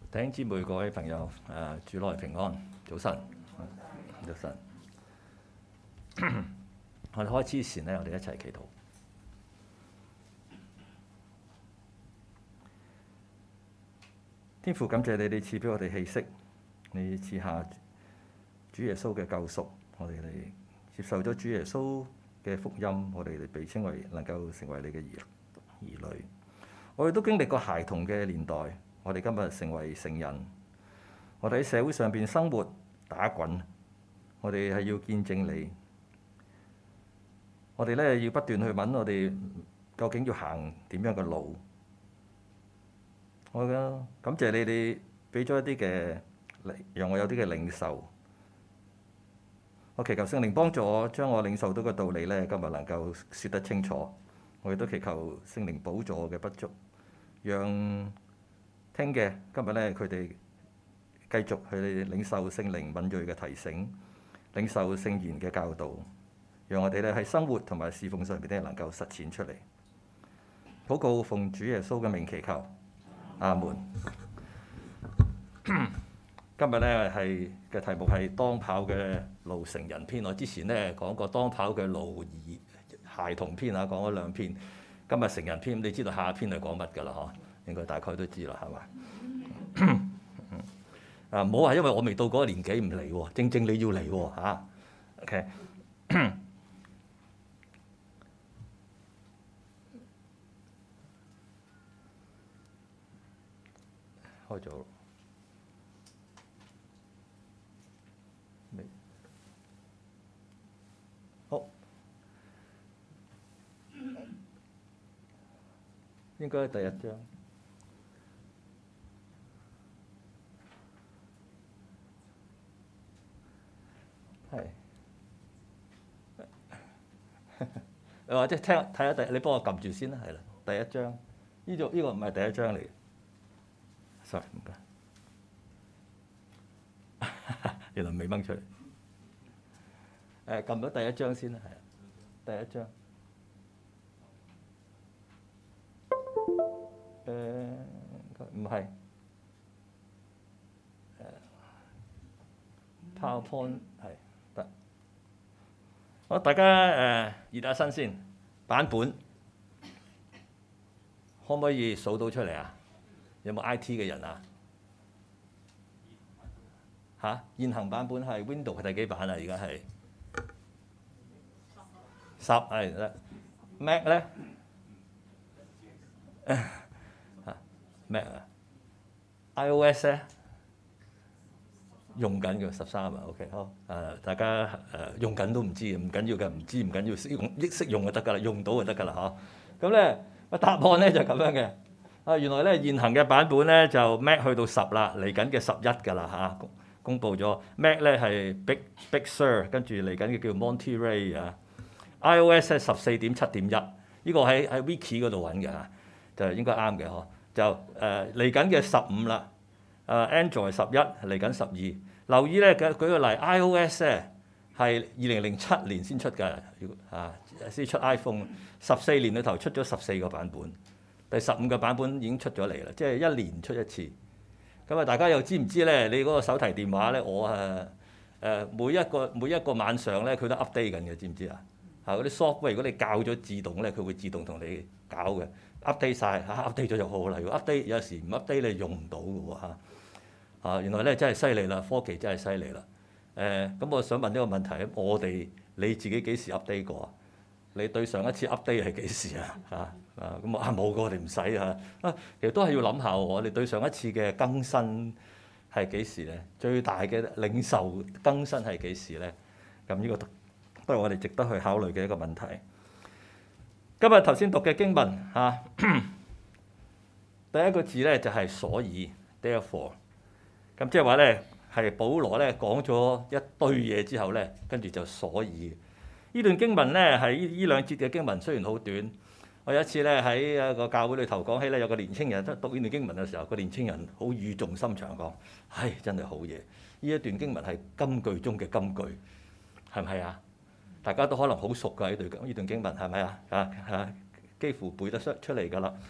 弟兄姊妹、各位朋友，主內平安，早晨，早晨。我哋開始之前呢，我哋一齊祈禱。天父，感謝你哋賜俾我哋氣息，你賜下主耶穌嘅救贖，我哋嚟接受咗主耶穌嘅福音，我哋嚟被稱為能夠成為你嘅兒女。我哋都經歷過孩童嘅年代，我哋今日成為成人，我哋喺社會上邊生活打滾，我哋係要見證你。我哋咧要不斷去問我哋究竟要行點樣嘅路。我感謝你哋俾咗一啲嘅，讓我有啲嘅領受。我祈求聖靈幫助我，將我領受到嘅道理咧，今日能夠説得清楚。我亦都祈求聖靈補助我嘅不足，讓聽嘅今日咧佢哋繼續去領受聖靈敏鋭嘅提醒，領受聖言嘅教導，讓我哋咧喺生活同埋侍奉上邊咧能夠實踐出嚟。禱告奉主耶穌嘅名祈求，阿門。今日咧係嘅題目係當跑嘅路成人篇。我之前咧講過當跑嘅路孩童篇啊，講咗兩篇。今日成人篇，你知道下一篇係講乜㗎啦？嗬，應該大概都知啦，係嘛？唔好話因為我未到嗰個年紀唔嚟喎，正正你要嚟喎嚇。OK， 開咗。好，應該係第一章。係，或者睇下你幫我撳住先啦，係啦，第一章。呢個唔係第一章嚟，sorry 唔該，原來未掹出嚟。撳到第一章先啦，係啊，第一章。唔係，PowerPoint 係得。好，大家熱下身先。版本可唔可以數到出嚟啊？有冇 IT 嘅人啊？嚇，現行版本係 Windows 係第幾版啊？而家係10係得。Mac 咧？Mac 啊 ，iOS 咧用緊嘅13啊 ，OK 好，大家用緊都唔知，唔緊要嘅，唔知唔緊要，識用就得㗎啦，用到就得㗎啦嗬。咁咧個答案咧就咁樣嘅，原來咧現行嘅版本咧就 Mac 去到10啦，嚟緊嘅11㗎啦嚇，公佈咗 Mac 咧係 Big Sur， 跟住嚟緊嘅叫 Monterey 啊 ，iOS 係14.7.1，呢個喺 Wiki 嗰度揾嘅嚇，就應該啱嘅嗬。就嚟緊嘅15啦，Android 11嚟緊12。留意咧，舉個例 ，iOS 咧係2007年先出嘅，先出 iPhone， 14年裏頭出咗14個版本，第15個版本已經出咗嚟啦，即係一年出一次。咁啊，大家又知唔知咧？你嗰個手提電話咧，我每一個晚上咧，佢都 update 緊嘅，知唔知啊？嗰啲 software 如果你校咗自動咧，佢會自動同你搞嘅。update 晒，update 咗就好啦。如果 update 有時唔 update 你用唔到嘅喎嚇。原來咧真係犀利啦，科技真係犀利啦。咁我想問呢個問題，你自己幾時 update 過啊？你對上一次 update 係幾時啊？咁冇過，我哋唔使嚇。其實都係要諗下我哋對上一次嘅更新係幾時咧？最大嘅領受更新係幾時咧？咁呢個都係我哋值得去考慮嘅一個問題。今日頭先讀嘅經文第一個字咧就係所以 therefore， 咁即係話咧係保羅咧講咗一堆嘢之後咧，跟住就所以呢段經文咧係呢兩節嘅經文雖然好短，我有一次咧喺一個教會裏頭講起咧，有個年青人讀呢段經文嘅時候，個年青人好語重心長講：唉，真係好嘢！呢一段經文係金句中嘅金句，係唔係啊？大家都可能好熟㗎呢段經文係咪啊？幾乎背得出嚟㗎啦。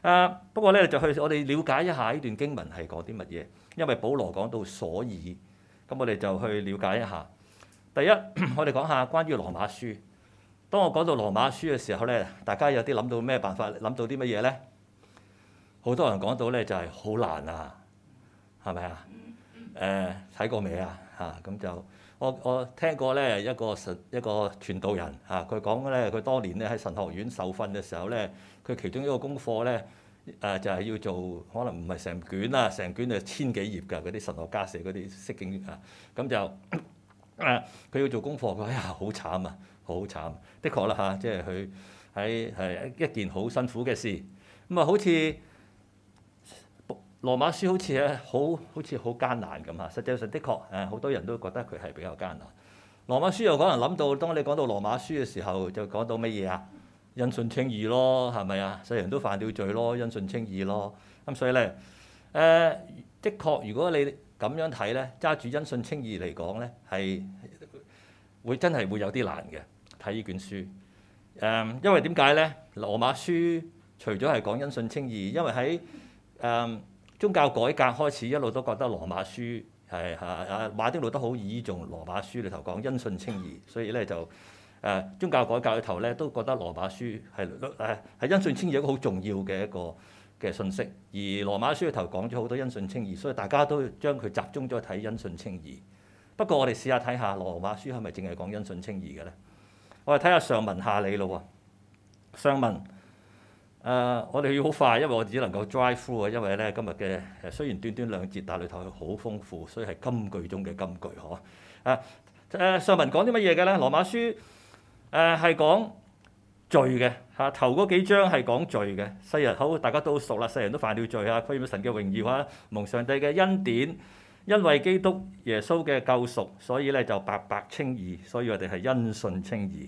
不過咧就去我哋了解一下呢段經文係講啲乜嘢，因為保羅講到所以，咁我哋就去了解一下。第一，我哋講下關於羅馬書。當我講到羅馬書嘅時候咧，大家有啲諗到咩辦法？諗到啲乜嘢咧？好多人講到咧就係好難啊，係咪啊？睇過未啊？咁就我聽過咧一個傳道人佢講咧，佢當年咧喺神學院受訓嘅時候咧，佢其中一個功課咧就係要做，可能唔係成卷啦，成卷就千幾頁㗎，嗰啲神學家寫嗰啲釋經咁就佢要做功課，佢好慘啊，好慘！的確啦即係佢係一件好辛苦嘅事。咁好似羅馬書好似好艱難咁實際上的確好多人都覺得佢係比較艱難。羅馬書又可能諗到，當你講到羅馬書嘅時候，就講到乜嘢啊？因信稱義咯，係咪啊？世人都犯了罪咯，因信稱義咯。咁所以咧的確，如果你咁樣睇咧，揸住因信稱義嚟講咧，係真係會有啲難嘅睇呢卷書。因為點解咧？羅馬書除咗係講因信稱義，因為喺宗教改革開始一路都覺得羅馬書係馬丁路德好倚重羅馬書裏頭講因信稱義，所以咧就宗教改革裏頭咧都覺得羅馬書係因信稱義一個好重要嘅一個嘅信息。而羅馬書裏頭講咗好多因信稱義，所以大家都將佢集中咗睇因信稱義。不過我哋試下睇下羅馬書係咪淨係講因信稱義嘅咧？我哋睇下上文下理咯喎。上文我哋要好快，因為我只能夠 drive through 因為咧今日嘅雖然短短2節，但係裏頭好豐富，所以係金句中嘅金句上文講啲乜嘢嘅咧？羅馬書係講罪嘅頭嗰幾章係講罪嘅。世人大家都好熟啦，世人都犯了罪虧欠神嘅榮耀蒙上帝嘅恩典，因為基督耶穌嘅救贖，所以咧就白白稱義，所以我哋係因信稱義。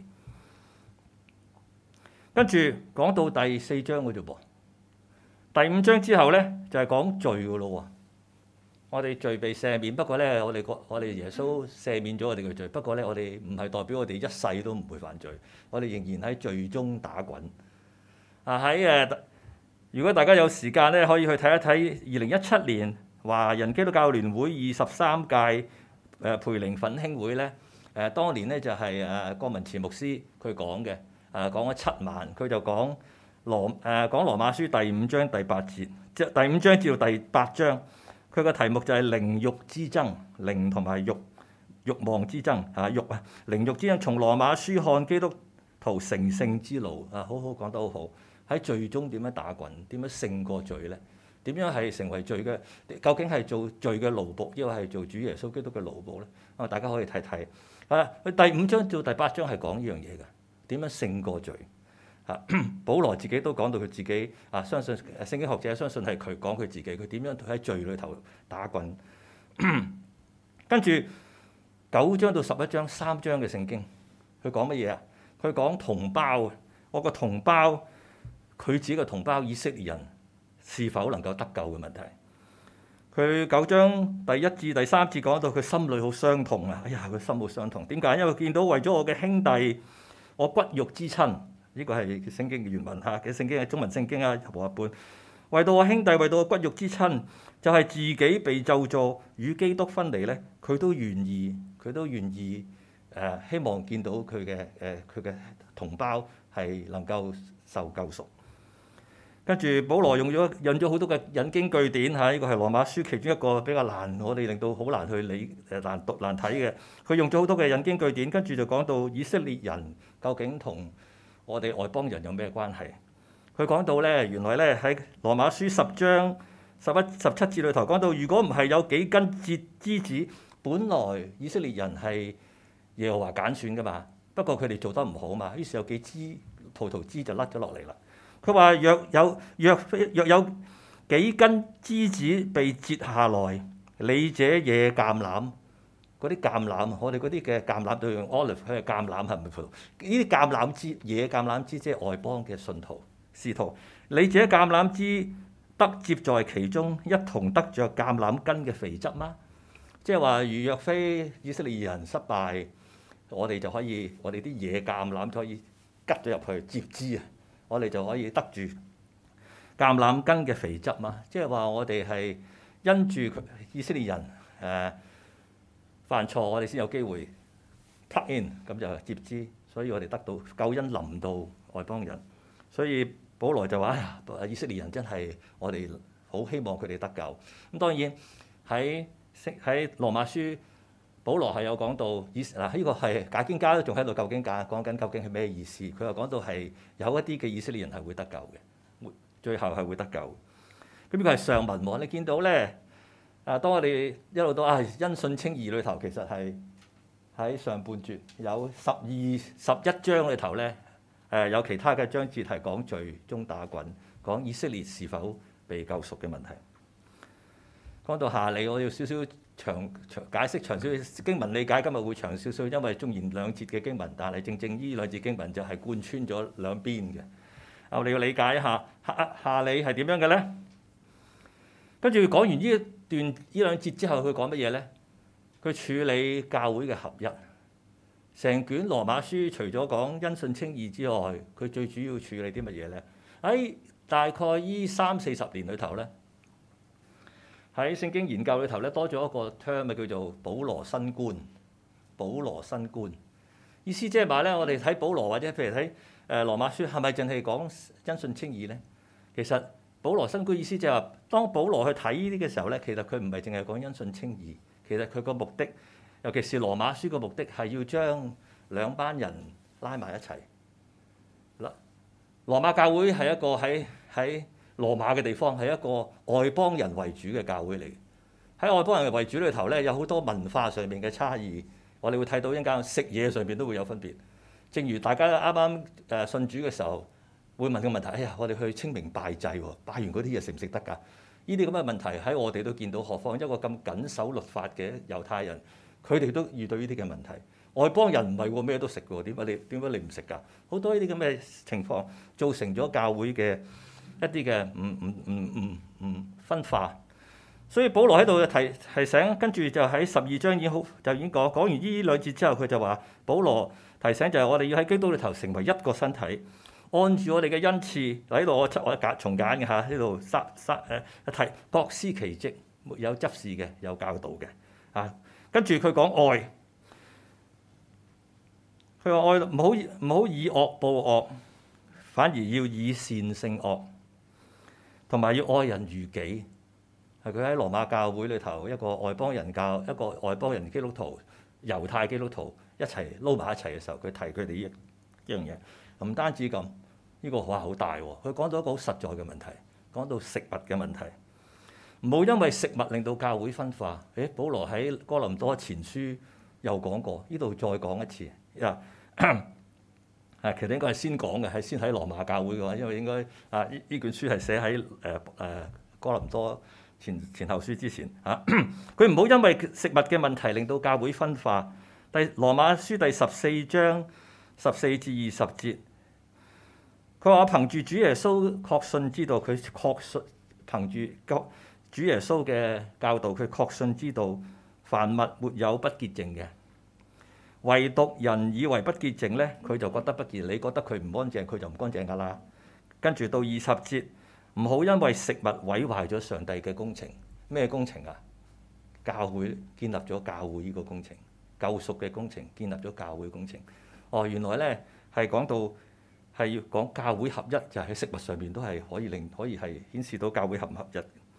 跟住講到第4章嘅啫噃，第5章之後咧就係講罪嘅咯喎。我哋罪被赦免，不過咧我哋耶穌赦免咗我哋嘅罪，不過咧我哋唔係代表我哋一世都唔會犯罪，我哋仍然喺罪中打滾。如果大家有時間咧，可以去睇一睇2017年華人基督教聯會23屆培靈奮興會咧，當年咧就係郭文慈牧師佢講嘅。講咗7晚，佢就講羅馬書第5章第8節，即係第5章至到第8章，佢個題目就係靈慾之爭，靈同埋慾望之爭靈慾之爭，從羅馬書看基督徒成聖之路好講得好好。喺罪中點樣打滾，點樣勝過罪咧？點樣係成為罪嘅？究竟係做罪嘅奴僕，抑或係做主耶穌基督嘅奴僕咧？大家可以睇睇。佢第5章至到第8章係講呢樣嘢嘅。點樣勝過罪？保羅自己都講到佢自己相信聖經學者相信係佢講佢自己，佢點樣喺罪裏頭打滾。跟住9章到11章3章嘅聖經，佢講乜嘢啊？佢講同胞，我個同胞，佢自己嘅同胞以色列人是否能夠得救嘅問題。佢9章第1至第3節講到佢心裏好傷痛啊！佢心好傷痛，點解？因為見到為咗我嘅兄弟，我骨肉之親，呢個係聖經嘅原文嘅聖經係中文聖經和合本。為到我兄弟，為到我骨肉之親，就係自己被咒詛與基督分離咧，佢都願意希望見到佢嘅同胞係能夠受救贖。跟住保羅引咗好多嘅引經據典呢個係羅馬書其中一個比較難，我哋令到好難去難讀難睇嘅。佢用咗好多嘅引經據典，跟住就講到以色列人究竟同我哋外邦人有咩關係？佢講到咧，原來咧喺羅馬書10章11、17節裏頭講到，如果唔係有幾根枝子，本來以色列人係耶和華揀選噶嘛，不過佢哋做得唔好嘛，於是有幾枝葡萄枝就甩咗落嚟啦。佢話若有幾根枝子被折下來，你這野橄欖，嗰啲橄欖，我哋嗰啲嘅橄欖對用 olive， 佢係橄欖係咪葡萄？呢啲橄欖枝、野橄欖枝即係外邦嘅信徒使徒，你這橄欖枝得接在其中，一同得着橄欖根嘅肥汁嗎？即係話，若非以色列人失敗，我哋就可以，我哋啲野橄欖就可以吉咗入去接枝啊！我哋就可以得住橄橄欖根嘅肥汁嘛，即係話我哋係因住以色列人犯錯，我哋先有機會 plug in， 咁就接枝，所以我哋得到救恩臨到外邦人。所以保羅就話：哎呀，以色列人真係我哋好希望佢哋得救。咁當然喺羅馬書，保羅係有講到呢個係解經家都仲喺度究竟講緊究竟係咩意思？佢又講到係有一啲嘅以色列人係會得救嘅，最後係會得救。咁呢個係上文喎，你見到咧當我哋一路到因信稱義裏頭，其實係喺上半節有11章裏頭咧有其他嘅章節係講罪中打滾，講以色列是否被救贖嘅問題。講到下嚟，我要少少解釋長少少經文理解，今日會長少少，因為縱然兩節嘅經文，但係正正呢兩節經文就係貫穿咗兩邊嘅。我哋要理解一下下理係點樣嘅咧？跟住講完呢兩節之後，佢講乜嘢咧？佢處理教會嘅合一。成卷羅馬書除咗講因信稱義之外，佢最主要處理啲乜嘢咧？喺大概依30-40年裏頭咧，喺聖經研究裏頭咧多咗一個 term 咪叫做保羅新觀。保羅新觀意思即係話咧，我哋睇保羅或者譬如睇羅馬書，係咪淨係講因信稱義咧？其實保羅新觀意思就係話，當保羅去睇呢啲嘅時候咧，其實佢唔係淨係講因信稱義，其實佢個目的，尤其是羅馬書嘅目的係要將兩班人拉埋一齊。羅馬教會係一個喺羅馬嘅地方，係一個外邦人為主嘅教會嚟。喺外邦人為主裏頭咧，有好多文化上面嘅差異，我哋會睇到一間食嘢上邊都會有分別。正如大家啱啱信主嘅時候，會問個問題：哎呀，我哋去清明拜祭喎，拜完嗰啲嘢食唔食得㗎？呢啲咁嘅問題喺我哋都見到，何況一個咁緊守律法嘅猶太人，佢哋都遇到呢啲嘅問題。外邦人唔係喎，咩都食嘅喎，點解你唔食㗎？好多呢啲咁嘅情況，造成咗教會嘅一啲嘅唔分化。所以保羅喺度提醒，跟住就喺12章已經講完呢兩節之後，佢就話保羅提醒就係我哋要喺基督裏頭成為一個身體，按住我哋嘅恩賜喺度，我重揀嘅嚇，呢度提各司其職，沒有執事嘅，有教導嘅嚇。跟住佢講愛，佢話愛唔好以惡報惡，反而要以善勝惡，同埋要愛人如己。係佢喺羅馬教會裏頭一個外邦人基督徒、猶太基督徒一齊撈埋一齊嘅時候，佢提佢哋呢一樣嘢。唔單止咁，呢個話好大喎。佢講到一個好實在嘅問題，講到食物嘅問題。唔好因為食物令到教會分化。保羅喺哥林多前書又講過，呢度再講一次。其實應該係先講嘅，係先喺羅馬教會嘅話，因為應該呢卷書係寫喺哥林多前後書之前嚇。佢唔好因為食物嘅問題令到教會分化。羅馬書第14章14至20節，佢話：憑住主耶穌確信知道，佢確信憑住主耶穌嘅教導，佢確信知道凡物沒有不潔淨嘅，唯獨人以為不潔淨咧，佢就覺得不潔。你覺得佢唔乾淨，佢就唔乾淨㗎啦。跟住到20節，唔好因為食物毀壞咗上帝嘅工程。咩工程啊？教會建立咗教會呢個工程，救贖嘅工程，建立咗教會工程。原來咧係講到係要講教會合一，就喺食物上面都係可以係顯示到教會合唔合一。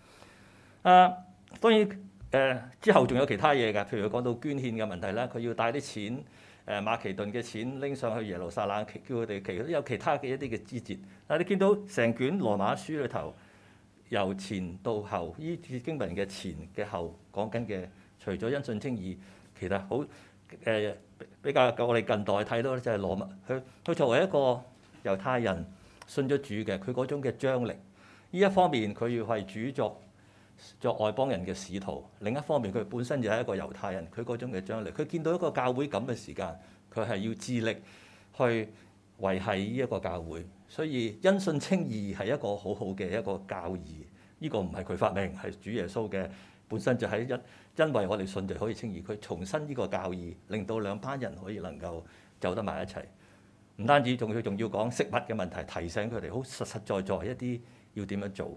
當然之後仲有其他嘢㗎，譬如佢講到捐獻嘅問題啦，佢要帶啲錢馬其頓嘅錢拎上去耶路撒冷，叫佢哋有其他嘅一啲嘅枝節。但你見到成卷羅馬書裏頭，由前到後，呢節經文嘅前嘅後講緊嘅，除咗因信稱義，其實好比較我哋近代睇到咧，就係羅馬佢作為一個猶太人信咗主嘅，佢嗰種嘅張力。呢一方面佢要係主作外邦人嘅使徒，另一方面佢本身就係一個猶太人，佢嗰種嘅張力。佢見到一個教會咁嘅時間，佢係要致力去維繫呢一個教會。所以因信稱義係一個好好嘅一個教義。呢個唔係佢發明，係主耶穌嘅本身就係因為我哋信就可以稱義。佢重申呢個教義，令到兩班人可以能夠走得埋一齊。唔單止，佢仲要講食物嘅問題，提醒佢哋好實實在在一啲要點樣做。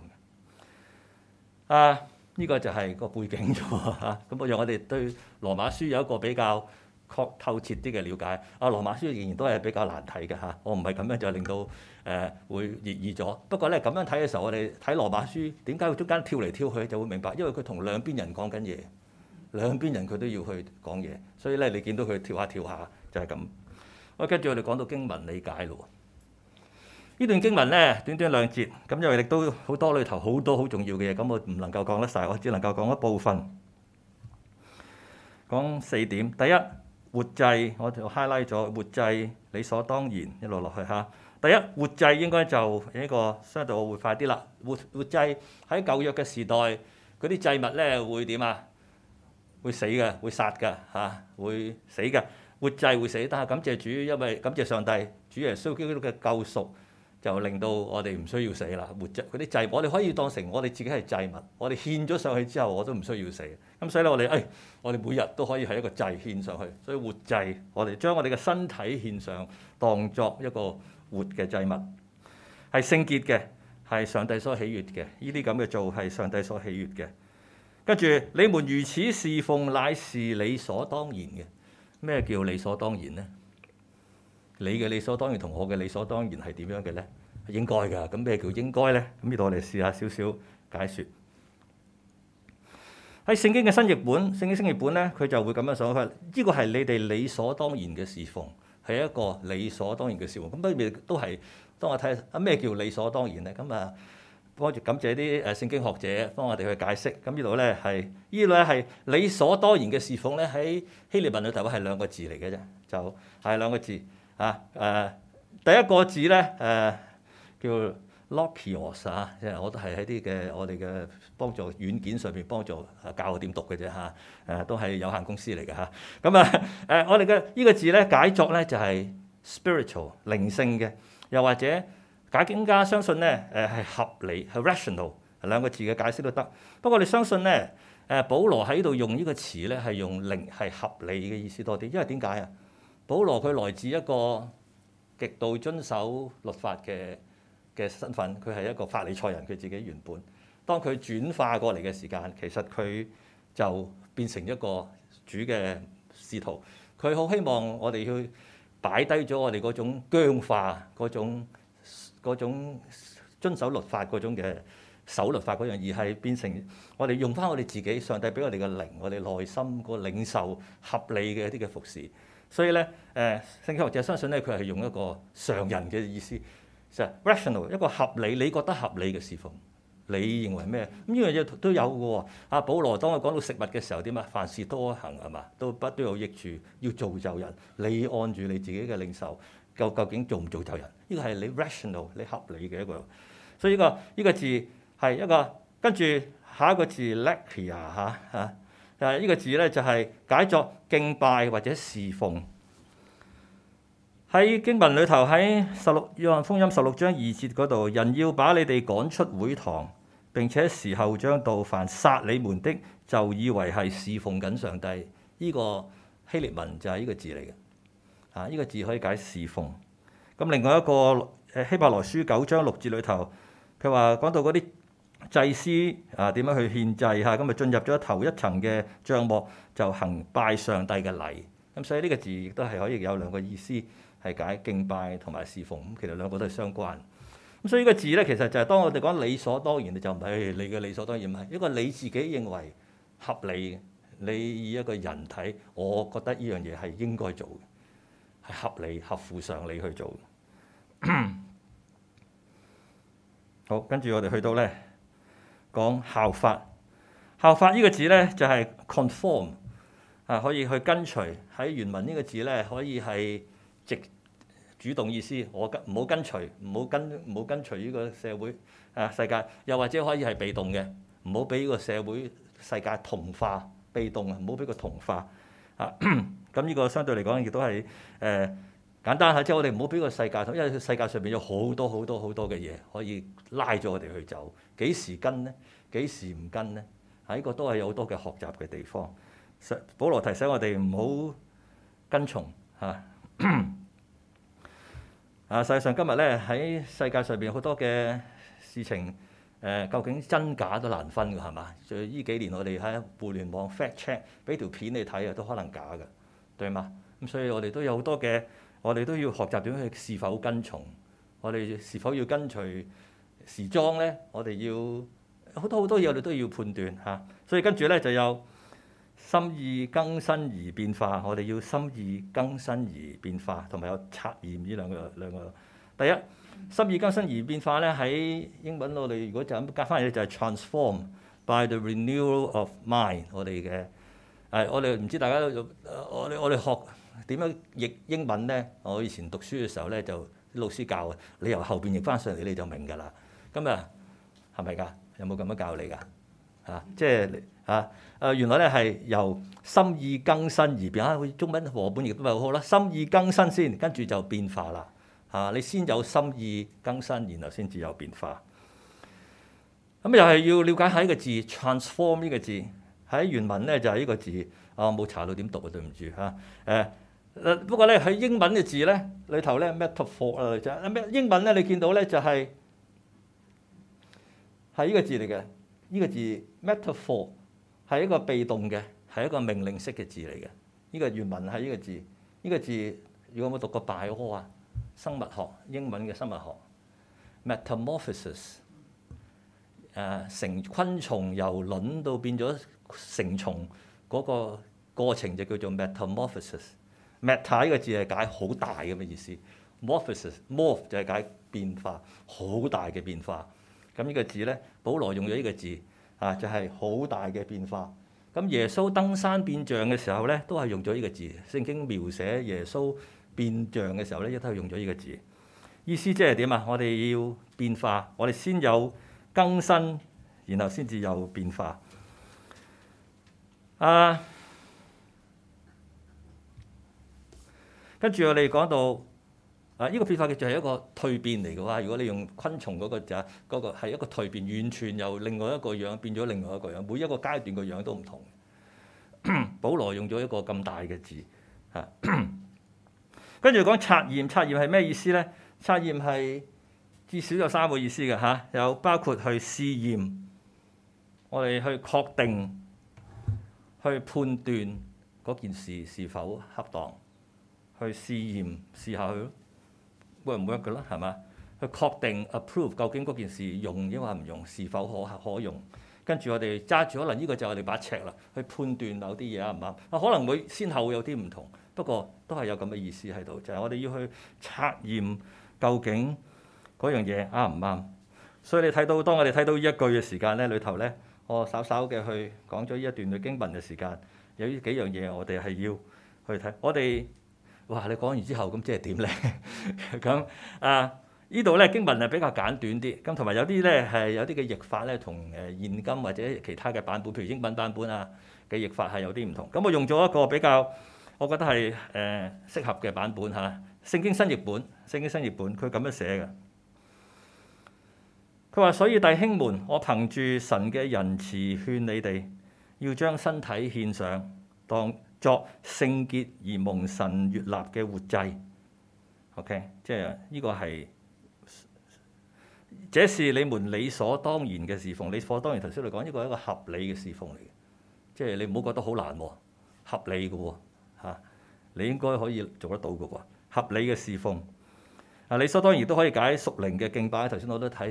呢個就係個背景啫喎。咁讓我哋對羅馬書有一個比較透徹啲嘅了解。羅馬書仍然都係比較難睇嘅嚇。我唔係咁樣就令到會熱議咗。不過咧咁樣睇嘅時候，我哋睇羅馬書點解會中間跳嚟跳去就會明白，因為佢同兩邊人講緊嘢，兩邊人佢都要去講嘢，所以咧你見到佢跳下跳下就係咁。跟住我哋講到經文理解咯。呢段經文咧短短2節，咁因為亦都好多裏頭好多好重要嘅嘢，咁我唔能夠講得晒，我只能夠講一部分，講4點。第一，活祭，我就 highlight 咗活祭理所當然一路落去嚇。第一，活祭應該就呢個相對我會快啲啦。活祭喺舊約嘅時代，嗰啲祭物咧會點啊？會死嘅，會殺嘅嚇，會死嘅。活祭會死，但係感謝主，因為感謝上帝，主耶穌基督嘅救贖。就令到我哋唔需要死啦。活祭嗰啲祭，我哋可以當成我哋自己係祭物。我哋獻咗上去之後，我都唔需要死。咁所以咧，我哋每日都可以係一個祭獻上去。所以活祭，我哋將我哋嘅身體獻上，當作一個活嘅祭物，係聖潔嘅，係上帝所喜悅嘅。呢啲咁嘅做係上帝所喜悅嘅。跟住你們如此侍奉，乃是理所當然嘅。咩叫理所當然呢？你嘅理所當然同我嘅理所當然係點樣嘅咧？應該㗎。咁咩叫應該咧？咁呢度我哋試下少少解説。喺聖經嘅新譯本，聖經新譯本咧，佢就會咁樣講法：呢個係你哋理所當然嘅侍奉，係一個理所當然嘅侍奉。咁不如都係當我睇咩叫理所當然咧？咁幫住感謝啲聖經學者幫我哋去解釋。咁呢度咧係理所當然嘅侍奉咧，喺希臘文裏頭係2個字嚟嘅啫，就係2個字。第一個字咧叫 lokios 啊，即係我都係喺啲嘅我哋嘅幫助軟件上邊幫助教我點讀嘅啫嚇，都係有限公司嚟嘅嚇。咁我哋嘅呢個字咧解作咧就係 spiritual 靈性嘅，又或者解經家相信咧係合理係 rational 2個字嘅解釋都得。不過我哋相信咧保羅喺度用呢個詞咧係用靈係合理嘅意思多啲，因為點解啊？保羅佢來自一個極度遵守律法嘅身份，佢係一個法利賽人，佢自己原本。當佢轉化過嚟嘅時間，其實佢就變成一個主嘅使徒。佢好希望我哋去擺低咗我哋嗰種僵化、嗰種遵守律法嗰種嘅守律法嗰樣，而係變成我哋用翻我哋自己上帝俾我哋嘅靈，我哋內心個領受合理嘅一啲嘅服侍。所以咧，聖經學者相信咧，佢係用一個常人嘅意思，就係 rational 一個合理，你覺得合理嘅侍奉，你認為咩？咁呢樣嘢都有嘅喎。保羅當佢講到食物嘅時候點啊？凡事多行係嘛，都有益處，要造就人。你按住你自己嘅領受，究竟做唔造就人？呢個係你 rational 你合理嘅一個。所以呢個字係一個跟住下一個字 lectia 嚇。呢個字咧就係解作敬拜或者侍奉。喺經文裏頭喺約翰福音16章2節嗰度，人要把你哋趕出會堂，並且時候將到，凡殺你們的就以為係侍奉緊上帝。呢個希臘文就係呢個字嚟嘅。呢個字可以解侍奉。咁另外一個希伯來書9章6節裏頭，佢話講到嗰啲祭司點樣去獻祭嚇，咁進入咗頭一層嘅帳幕，就行拜上帝嘅禮。咁所以呢個字亦都係可以有2個意思，係解敬拜同埋侍奉。咁其實2個都係相關。咁所以呢個字咧，其實就係當我哋講理所當然，就唔係你嘅理所當然，唔係一個你自己認為合理嘅。你以一個人體，我覺得呢樣嘢係應該做嘅，係合理、合乎常理去做。好，跟住我哋去到咧。講效法，效法呢個字咧就係 conform 可以去跟隨。喺原文呢個字咧可以係直主動意思，我唔好跟隨，唔好跟隨呢個社會世界，又或者可以係被動嘅，唔好俾呢個社會世界同化，被動唔好俾佢同化咁呢個相對嚟講亦都係簡單嚇，即係我哋唔好俾個世界，因為世界上面有好多嘅嘢可以拉咗我哋去走。幾時跟呢？幾時唔跟呢？呢個都係有好多嘅學習嘅地方。保羅提醒我哋唔好跟從嚇。實際上今日咧喺世界上邊好多嘅事情究竟真假都難分㗎，係嘛？所以呢幾年我哋喺互聯網 fact check，俾條片你睇啊，都可能假嘅，對嘛？咁所以我哋都有好多嘅，我哋都要學習點樣去是否跟從，我哋是否要跟隨時裝咧？我哋要好多嘢，我哋都要判斷嚇。所以跟住咧就有心意更新而變化，我哋要心意更新而變化，同埋有察驗呢兩個。第一，心意更新而變化咧，喺英文我哋如果就咁加翻嚟就係 transform by the renewal of mind。我哋嘅我哋唔知大家我哋學點樣譯英文咧？我以前讀書嘅時候咧，就啲老師教嘅，你由後邊譯翻上嚟你就明㗎啦。咁啊，係咪㗎？有冇咁樣教你㗎？即係原來咧係由心意更新而變啊！中文和本譯都係好好啦，心意更新先，跟住就變化啦。你先有心意更新，然後先至有變化。咁又係要了解下呢個字 transform 呢個字喺原文咧就係呢個字，我冇查到點讀啊，對唔住嚇。不過咧喺英文嘅字咧裏頭咧 metaphor 啊，就英文咧你見到咧就係呢個字嚟嘅，呢個字 metaphor 係一個被動嘅，係一個命令式嘅字嚟嘅。呢個原文係呢個字，呢個字如果有冇讀過 bio 啊？生物學，英文嘅生物學 metamorphosis， 成昆蟲由卵到變咗成蟲嗰個過程就叫做 metamorphosis。meta 呢個字係解好大咁嘅意思 ，morphosis morph 就係解變化，好大嘅變化。咁呢個字咧，保羅用咗呢個字就係好大嘅變化。咁耶穌登山變像嘅時候咧，都係用咗呢個字。聖經描寫耶穌變像嘅時候咧，亦都係用咗呢個字，意思即係點啊？我哋要變化，我哋先有更新，然後先至有變化。跟住我哋講到呢個變化嘅就係一個蛻變嚟嘅話，如果你用昆蟲嗰個就嗰個係一個蛻變，完全由另外一個樣變咗另外一個樣，每一個階段個樣都唔同。保羅用咗一個咁大嘅字跟住講察驗，察驗係咩意思咧？察驗係至少有3個意思嘅有包括去試驗，我哋去確定、去判斷嗰件事是否恰當，去試驗試下去 work 唔 work 嘅啦，係嘛？去確定 approve 究竟嗰件事用抑或唔用，是否可用？跟住我哋揸住，可能呢個就係我哋把尺啦，去判斷某啲嘢啱唔啱。可能會先後會有啲唔同。不過都係有咁嘅意思喺度，就係我哋要去察驗究竟嗰樣嘢啱唔啱。所以你睇到，當我哋睇到呢一句嘅時間咧，裏頭咧，我稍稍嘅去講咗呢一段嘅經文嘅時間，有呢幾樣嘢我哋係要去睇。我哋你講完之後咁即係點咧？咁呢度咧經文係比較簡短啲，咁同埋有啲咧係有啲嘅譯法咧，同現今或者其他嘅版本，譬如英文版本嘅譯法係有啲唔同。咁我用咗一個比較，我覺得係適合嘅版本聖經新譯本，聖經新譯本佢咁樣寫嘅。佢話：所以弟兄們，我憑住神嘅仁慈勸你哋，要將身體獻上，當作聖潔而蒙神悅納嘅活祭。OK， 即係呢個係，這是你們理所當然嘅侍奉。理所當然頭先你講呢個係一個合理嘅侍奉嚟嘅，即係你唔好覺得好難喎，合理嘅喎。你應該可以做得到嘅喎，合理嘅侍奉。理所當然亦都可以解屬靈嘅敬拜。頭先我都睇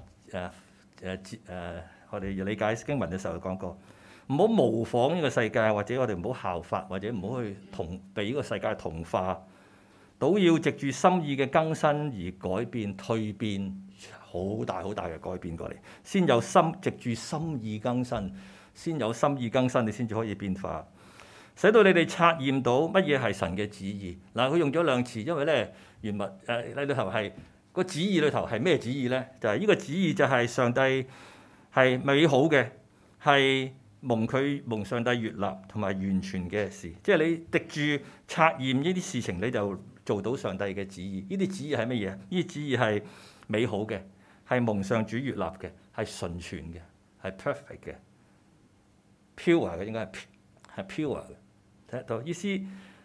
我哋理解經文嘅時候講過，唔好模仿呢個世界，或者我哋唔好效法，或者唔好去被呢個世界同化，都要藉住心意嘅更新而改變、蛻變，好大好大嘅改變過嚟，先有藉住心意更新，先有心意更新，你先至可以變化。使到你哋察驗到乜嘢係神嘅旨意。佢用咗2次，因為咧原文裏頭係個旨意裏頭係咩旨意咧？就係呢個旨意就係上帝係美好嘅，係蒙上帝悅納同埋完全嘅事。即係你藉住察驗呢啲事情，你就做到上帝嘅旨意。呢啲旨意係乜嘢？呢啲旨意係美好嘅，係蒙上主悅納嘅，係純全嘅，係 perfect 嘅 ，pure 嘅應該係 pure 嘅。睇到意思，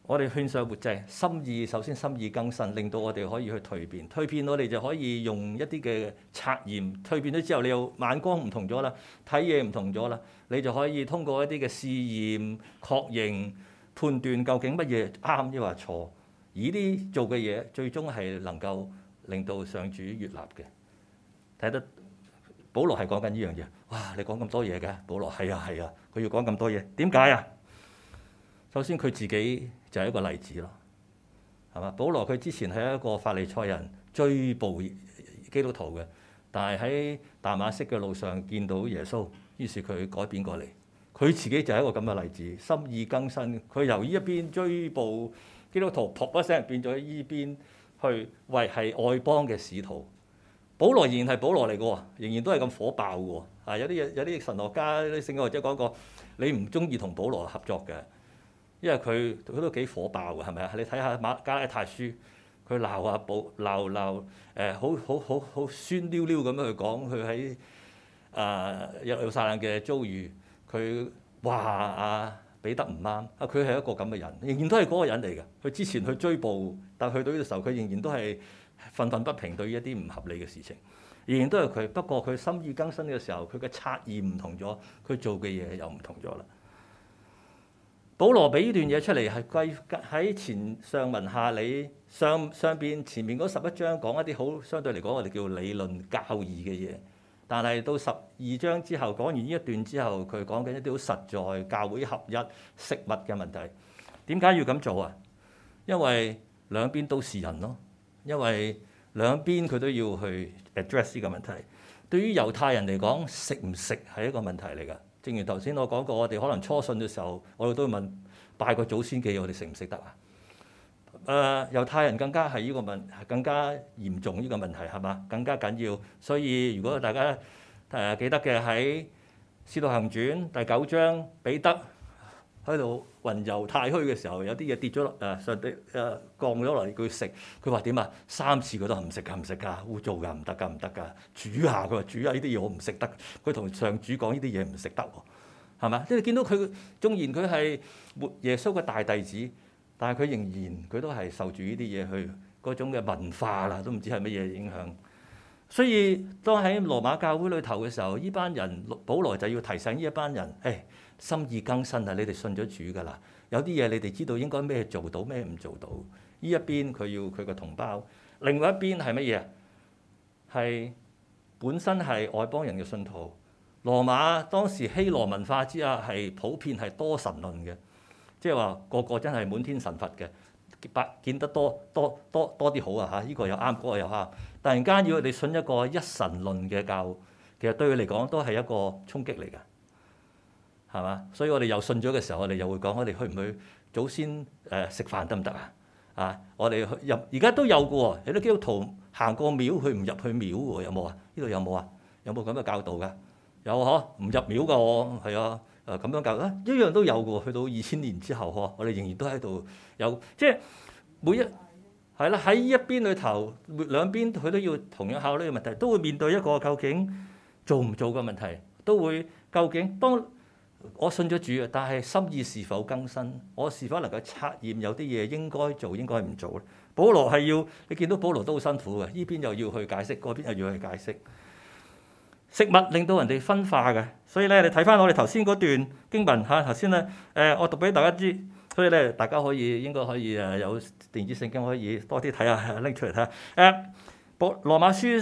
我哋獻上活祭，首先心意更新，令到我哋可以去蛻變。蛻變我哋就可以用一啲嘅測驗，蛻變咗之後，你又眼光唔同咗啦，睇嘢唔同咗啦，你就可以通過一啲嘅試驗、確認、判斷究竟乜嘢啱抑或錯。而呢啲做嘅嘢，最終係能夠令到上主悅納嘅。睇得保羅係講緊呢樣嘢。哇！你講咁多嘢嘅，保羅係啊，佢要講咁多嘢，點解啊？首先佢自己就係一個例子咯，係嘛？保羅佢之前係一個法利賽人追捕基督徒嘅，但係喺大馬色嘅路上見到耶穌，於是佢改變過嚟。佢自己就係一個咁嘅例子，心意更新。佢由呢一邊追捕基督徒，噗一聲變咗依邊去為係外邦嘅使徒。保羅仍然係保羅嚟嘅喎，仍然都係咁火爆嘅喎。啊，有啲神學家、啲聖經學者講過，你唔中意同保羅合作嘅。因為佢都幾火爆嘅，係咪啊？你睇下加拉太書，佢鬧啊鬧好酸溜溜咁樣去講佢喺耶路撒冷嘅遭遇。佢話彼得唔啱啊！佢係一個咁嘅人，仍然都係嗰個人嚟嘅。佢之前去追捕，但去到呢個時候，佢仍然都係憤憤不平對於一啲唔合理嘅事情，仍然都係佢。不過佢心意更新嘅時候，佢嘅測驗唔同咗，佢做嘅嘢又唔同咗啦。保羅俾呢段嘢出嚟係歸喺前上文下理上邊前面嗰11章講一啲好相對嚟講我哋叫理論教義嘅嘢，但係到12章之後講完呢一段之後，佢講緊一啲好實在教會合一食物嘅問題。點解要咁做啊？因為兩邊都是人咯，因為兩邊佢都要去 address 呢個問題。對於猶太人嚟講，食唔食係一個問題嚟㗎。正如頭先我講過，我哋可能初信嘅時候，我哋都會問拜個祖先嘅嘢，我哋食唔食得啊？猶太人更加係呢個問題，更加嚴重呢個問題係嘛？更加緊要。所以如果大家記得嘅喺《使徒行傳》第9章，彼得喺度雲遊太虛嘅時候，有啲嘢跌咗落上帝降咗落嚟，佢食。佢話點啊？3次佢都唔食㗎，污糟㗎，唔得㗎。煮下，佢話煮下呢啲嘢我唔食得。佢同上主講呢啲嘢唔食得喎，係嘛？即係見到佢縱然佢係耶穌嘅大弟子，但係佢仍然佢都係受住呢啲嘢去嗰種嘅文化啦，都唔知係乜嘢影響。所以當喺羅馬教會裏頭嘅時候，呢班人保羅就要提醒呢一班人，心意更新啊！你哋信咗主㗎啦，有啲嘢你哋知道應該咩做到，咩唔做到。呢一邊佢要佢個同胞，另外一邊係乜嘢？係本身係外邦人嘅信徒。羅馬當時希羅文化之下係普遍係多神論嘅，即係話個個真係滿天神佛嘅，見得多啲好啊嚇！呢個又啱，嗰個又啱。突然間要佢哋信一個一神論嘅教，其實對佢嚟講都係一個衝擊嚟㗎。係嘛？所以我哋又信咗嘅時候，我哋又會講：我哋去唔去祖先食飯得唔得啊？我哋入而家都有嘅喎，有啲基督徒行過廟，佢唔入去廟喎，有冇啊？呢度有冇啊？有冇咁嘅教導㗎？有嗬，唔入廟㗎我係啊，咁樣教啊，一樣都有嘅喎。去到2000年之後嗬，我哋仍然都喺度有，即係每一係啦，喺一邊裏頭，兩邊佢都要同樣考慮嘅問題，都會面對一個究竟做唔做嘅問題，都會究竟當。我信咗主啊，但係心意是否更新？我是否能夠測驗有啲嘢應該做，應該唔做咧？保羅係要你見到保羅都好辛苦嘅，呢邊又要去解釋，嗰邊又要去解釋。食物令到人哋分化嘅，所以咧你睇翻我哋頭先嗰段經文嚇，頭先咧我讀俾大家知，所以咧大家應該可以有電子聖經可以多啲睇下，拎出嚟睇下。羅馬書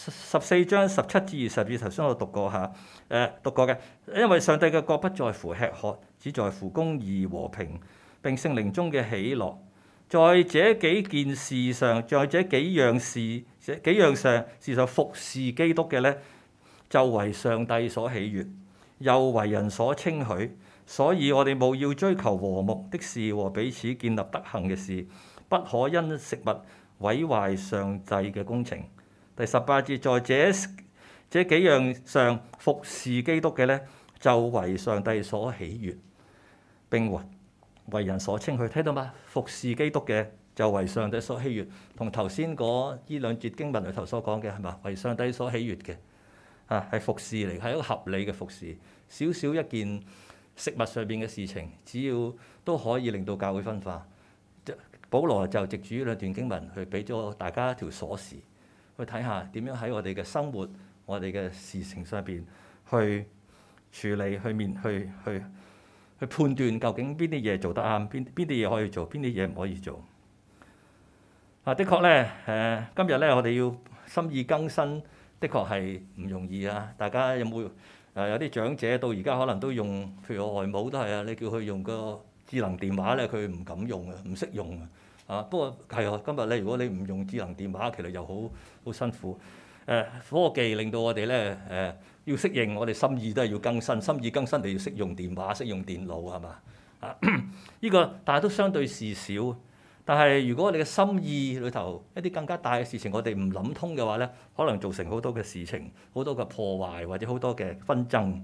14章17至20節，頭先我讀過嘅，因為上帝嘅國不在乎吃喝，只在乎公義和平，並聖靈中嘅喜樂。在這幾件事上，在這幾樣上事上服侍基督嘅咧，就為上帝所喜悅，又為人所稱許。所以我哋務要追求和睦的事和彼此建立德行嘅事，不可因食物毀壞上帝嘅工程。第18節，在這幾樣上服侍基督嘅咧，就為上帝所喜悅，並為人所稱許。聽到嗎？服侍基督嘅就為上帝所喜悅，同頭先嗰呢兩節經文裏頭所講嘅係嘛？為上帝所喜悅嘅係服侍嚟，係一個合理嘅服侍。少少一件食物上邊嘅事情，只要都可以令到教會分化。 保羅就藉住呢兩段經文去俾咗大家一條鎖匙，去睇下點樣喺我哋嘅生活、我哋嘅事情上邊去處理、去判斷究竟邊啲嘢做得啱，邊啲嘢可以做，邊啲嘢唔可以做。的確咧，今日咧我哋要心意更新，的確係唔容易啊！大家有冇有啲長者到而家可能都用，譬如我外母都係啊，你叫佢用個智能電話咧，佢唔敢用啊，唔識用啊。不過係啊，今日咧如果你唔用智能電話，其實又好辛苦。科技令到我哋咧要適應，我哋心意都係要更新，心意更新你要識用電話、識用電腦係嘛？呢個但係都相對事少。但係如果我哋嘅心意裏頭一啲更加大嘅事情，我哋唔諗通嘅話咧，可能造成好多嘅事情，好多嘅破壞或者好多嘅紛爭。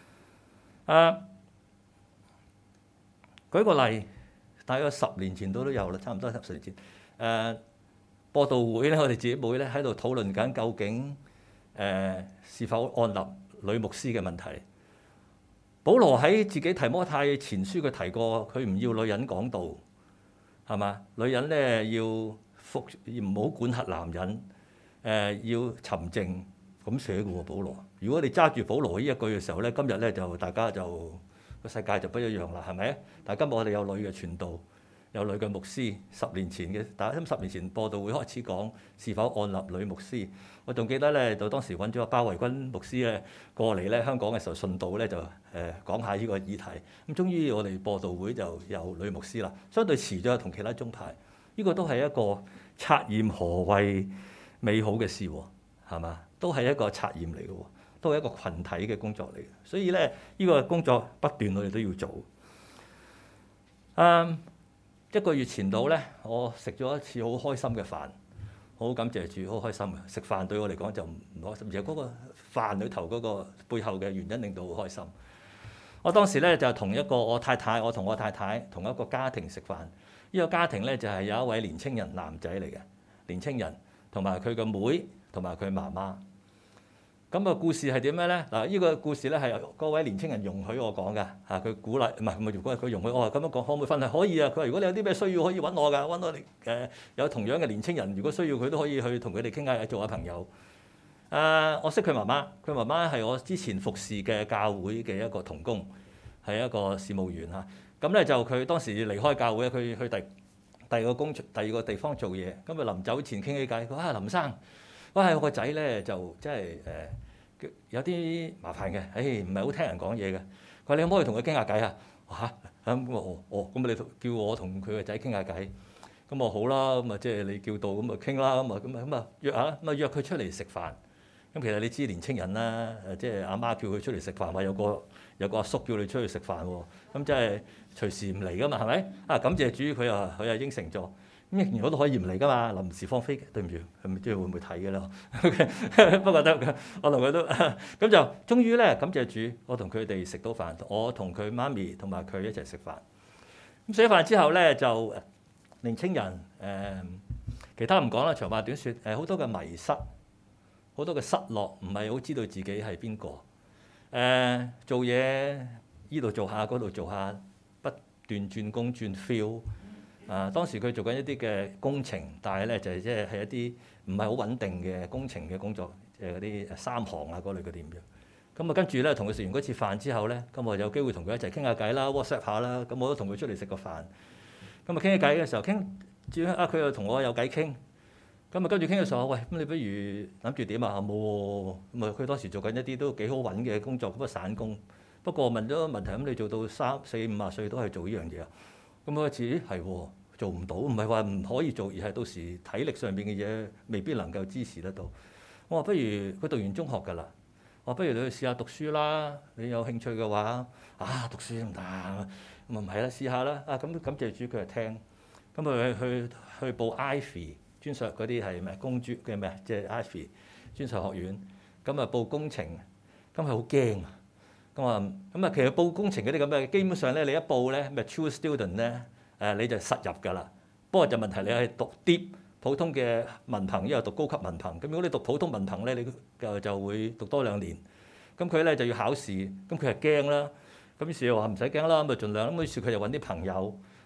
舉個例，大約10年前都有啦，差唔多10年前。播道會咧，我哋自己會咧喺度討論緊究竟是否按立女牧師嘅問題。保羅喺自己提摩太前書佢提過，佢唔要女人講道。係嘛？女人咧要唔好管轄男人，要沉靜咁寫嘅喎。保羅，如果你揸住保羅呢一句嘅時候咧，今日咧就大家就個世界就不一樣啦，係咪？但係今日我哋有女嘅傳道，有女嘅牧師。10年前嘅，大家10年前播道會開始講是否按立女牧師。我仲記得咧，就當時揾咗個包維君牧師咧過嚟咧香港嘅時候，順道咧就講下呢個議題。咁終於我哋播道會就有女牧師啦，相對遲咗同其他宗派。呢個都係一個察驗何謂美好嘅事喎，係嘛？都係一個察驗嚟嘅喎，都係一個群體嘅工作嚟嘅。所以咧，呢個工作不斷我哋都要做。1個月前度咧，我食咗一次好開心嘅飯。好感謝主，好開心嘅。食飯對我嚟講就唔開心，而係嗰個飯裏頭嗰個背後嘅原因令到好開心。我當時咧就同我同我太太同一個家庭食飯。呢個家庭咧就係有一位年青人男仔嚟嘅，年青人同埋佢嘅妹同埋佢媽媽。咁個故事係點樣咧？嗱，呢個故事咧係嗰位年青人容許我講嘅嚇，佢鼓勵唔係如果佢容許我咁樣講，可唔可以分享？可以啊。佢話如果你有啲咩需要可以揾我㗎，揾我哋有同樣嘅年青人，如果需要佢都可以去同佢哋傾下，做下朋友。我識佢媽媽，佢媽媽係我之前服侍嘅教會嘅一個同工，係一個事務員嚇。咁咧就佢當時離開教會，佢去第二個地方做嘢。咁啊臨走前傾起偈，佢話林生，我個仔咧就真係有啲麻煩嘅，唔係好聽人講嘢嘅。佢話你可唔可以同佢傾下偈啊？咁咁你叫我同佢個仔傾下偈。咁我好啦，咁啊即係你叫到咁啊傾啦，咁啊約下，咁啊約佢出嚟食飯。咁其實你知年青人啦，即係阿媽叫佢出嚟食飯，話有個阿叔叫你出去食飯喎，咁即係隨時唔嚟噶嘛，係咪？感謝主，佢又應承咗。咁如果都可以唔嚟噶嘛，臨時放飛嘅，對唔住，係咪即係會唔會睇嘅咧？不過得，我同佢都咁就終於咧，感謝主，我同佢哋食到飯，我同佢媽咪同埋佢一齊食飯。咁食咗飯之後咧，就年青人其他唔講啦，長話短説，好多嘅迷失，好多嘅失落，唔係好知道自己係邊個。做嘢呢度做下，嗰度做下，不斷轉工轉 feel。當時佢做緊一啲嘅工程，但係咧就即係一啲唔係好穩定嘅工程嘅工作，嗰啲3行啊嗰類嗰啲咁樣。咁啊跟住咧同佢食完嗰次飯之後咧，咁我有機會同佢一齊傾下偈啦 ，WhatsApp 下啦。咁我都同佢出嚟食個飯。咁啊傾下偈嘅時候傾，佢又同我有偈傾。咁啊跟住傾嘅時候，喂，咁你不如諗住點啊？冇喎。咁啊佢當時做緊一啲都幾好揾嘅工作，不過散工。不過問咗問題，咁你做到3、4、50歲都係做呢樣嘢啊？咁我似係喎，做唔到，唔係話唔可以做，而係到時體力上邊嘅嘢未必能夠支持得到。我話不如佢讀完中學㗎啦，我話不如你去試下讀書啦。你有興趣嘅話，讀書唔得，咁啊唔係啦，試下啦。咁感謝主，佢就聽。咁啊去報 Ivy 專上嗰啲係咩公專嘅咩？即係 Ivy 專上學院。咁啊報工程，咁係好驚。咁啊，其實報工程嗰啲咁嘅，基本上咧，你一報咧，mature student 咧，你就實入㗎啦。不過就問題你係讀 deep 普通嘅文憑，因為讀高級文憑。咁如果你讀普通文憑咧，你就會讀多2年。咁佢咧就要考試，咁佢係驚啦。咁於是話唔使驚啦，咁就盡量。咁於是佢就揾啲朋友，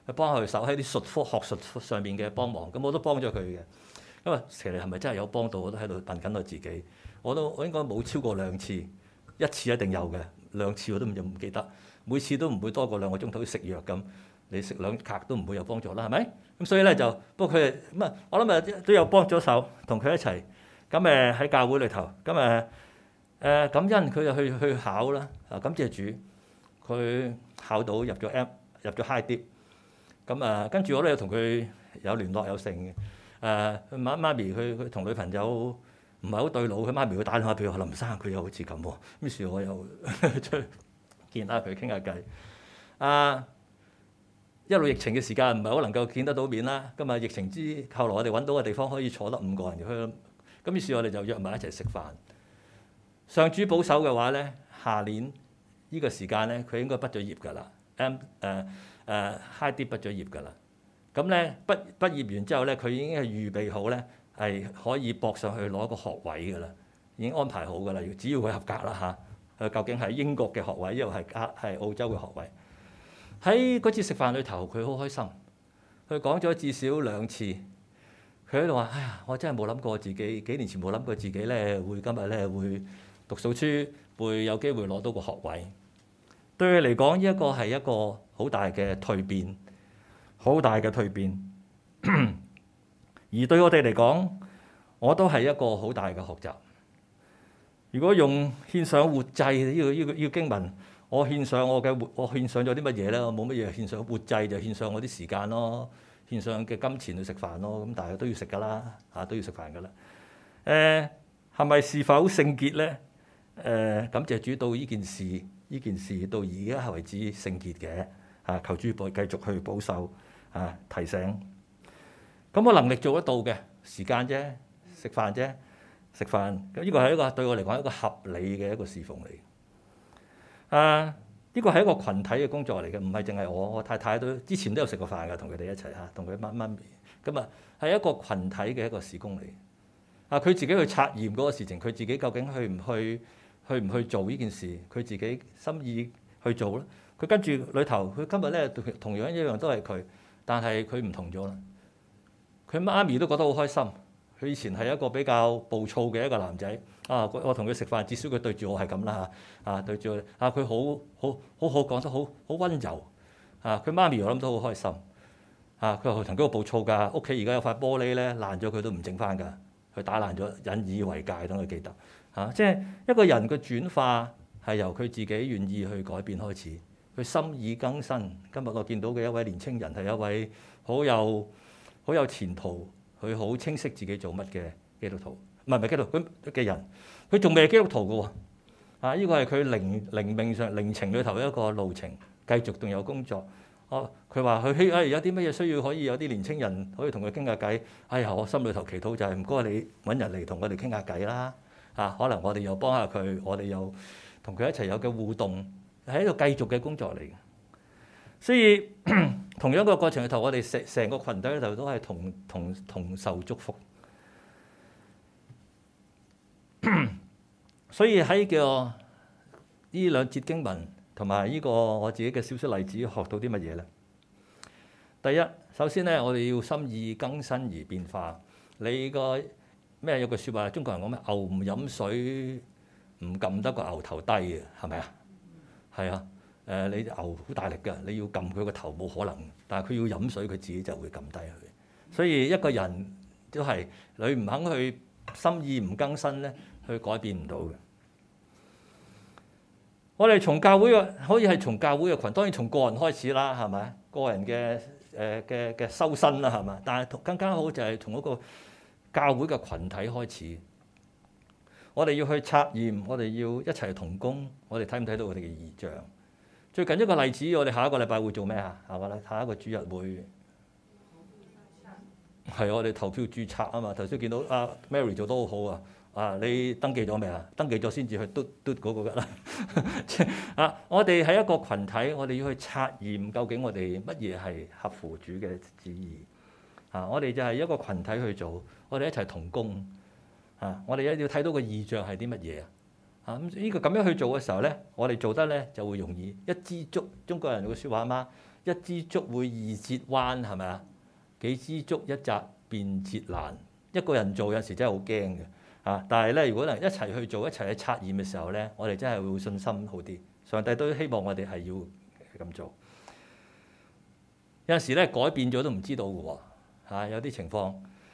去幫佢手喺啲術科學術上面嘅幫忙，咁我都幫咗佢嘅。因為其實係咪真係有幫到，我都喺度問緊我自己。我應該冇超過2次，1次一定有嘅，2次我都唔記得。每次都唔會多過2個鐘頭食藥咁，你食2格都唔會有幫助啦，係咪？咁所以咧就不過佢咁啊，我諗都有幫咗手，同佢一齊咁喺教會裏頭咁感恩佢就去考啦。感謝主，佢考到入咗 High Dip。咁跟住我都有同佢有聯絡有成嘅。媽咪佢同女朋友唔係好對路，佢媽咪會打電話俾我，林生佢又好似咁喎。於是我又出去見下佢傾下偈。一路疫情嘅時間唔係好能夠見得到面啦。今日疫情之後來我哋揾到個地方可以坐得5個人去，咁於是我哋就約埋一齊食飯。上主保守嘅話咧，下年呢個時間咧，佢應該畢咗業㗎啦。High Dip 畢咗業㗎啦。咁咧畢業完之後咧，佢已經係預備好咧，係可以駁上去攞個學位㗎啦，已經安排好㗎啦。只要佢合格啦嚇，究竟係英國嘅學位，因為係澳洲嘅學位。喺嗰次食飯裏頭，佢好開心，佢講咗至少2次，佢喺度話：哎呀，我真係冇諗過自己幾年前冇諗過自己咧會今日咧會讀數書，會有機會攞到個學位。對佢嚟講，呢一個係一個好大嘅蛻變，好大嘅蛻變。而對我哋嚟講，我都係一個好大嘅學習。如果用獻上活祭呢個經文，我獻上咗啲乜嘢咧？我冇乜嘢獻上，活祭就獻上我啲時間咯，獻上嘅金錢去食飯咯。咁大家都要食㗎啦，都要食飯㗎啦。係咪是否聖潔咧？感謝主到呢件事到而家為止聖潔嘅。求主繼續去保守提醒。咁我能力做得到嘅時間啫，食飯啫，食飯。咁呢個係一個對我嚟講一個合理嘅一個侍奉嚟。呢個係一個群體嘅工作嚟嘅，唔係淨係我太太都之前都有食過飯㗎，同佢哋一齊同佢媽咪。咁係一個群體嘅一個事工嚟。佢自己去察驗嗰個事情，佢自己究竟去唔去做呢件事，佢自己心意去做啦。佢跟住裏頭，佢今日咧同樣一樣都係佢，但係佢唔同咗啦。佢媽咪都覺得好開心。佢以前係一個比較暴躁嘅一個男仔。我同佢食飯，至少佢對住我係咁啦對住我佢好講得好溫柔。佢媽咪我諗都好開心。佢話同佢好暴躁㗎，屋企而家有塊玻璃咧爛咗，佢都唔整翻㗎。佢打爛咗，引以為戒，等佢記得即係一個人嘅轉化係由佢自己願意去改變開始。佢心意更新。今日我見到嘅一位年青人係一位好有前途，佢好清晰自己做乜嘅基督徒，唔係基督徒嘅人，佢仲未係基督徒嘅喎。呢個係佢靈命上靈情裏頭一個路程，繼續仲有工作。佢話佢有啲乜嘢需要，可以有啲年青人可以同佢傾下偈。我心裏頭祈禱就係唔該你揾人嚟同我哋傾下偈啦。可能我哋又幫下佢，我哋又同佢一齊有嘅互動，係一個繼續嘅工作嚟嘅。所以同樣個過程裏頭，我哋成個群體裏頭都係同受祝福。所以喺呢2節經文同埋呢個我自己嘅少少例子，學到啲乜嘢咧？第一，首先咧，我哋要心意更新而變化。你個咩有句説話，中國人講咩？牛唔飲水唔撳得個牛頭低嘅，係咪啊？係啊。你牛好大力㗎，你要撳佢個頭冇可能，但係佢要飲水，佢自己就會撳低佢。所以一個人都係你唔肯去心意唔更新咧，佢改變唔到嘅。我哋從教會可以係從教會嘅群，當然從個人開始啦，係咪？個人嘅修身啦，係嘛？但係更加好就係從嗰個教會嘅群體開始。我哋要去察驗，我哋要一齊同工，我哋睇唔睇到佢哋嘅異象？最近一個例子，我哋下一個禮拜會做咩啊？下一個主日會係我哋投票註冊啊嘛。頭先見到Mary 做得好好啊！你登記咗未啊？登記咗先至去嘟嗰個啦。我哋係一個群體，我哋要去察驗究竟我哋乜嘢係合乎主嘅旨意。我哋就係一個群體去做，我哋一齊同工。我哋要睇到個異象係啲乜嘢啊？呢個咁樣去做嘅時候咧，我哋做得咧就會容易。一支竹，中國人有個説話嘛， 一支竹會易折彎，係咪啊？幾支竹一紮便折難。一個人做有時真係好驚嘅嚇，但係咧，如果能一齊去做、一齊去測驗嘅時候咧，我哋真係會信心好啲。上帝都希望我哋係要咁做。有陣時咧，改變咗都唔知道嘅喎嚇，有啲情況。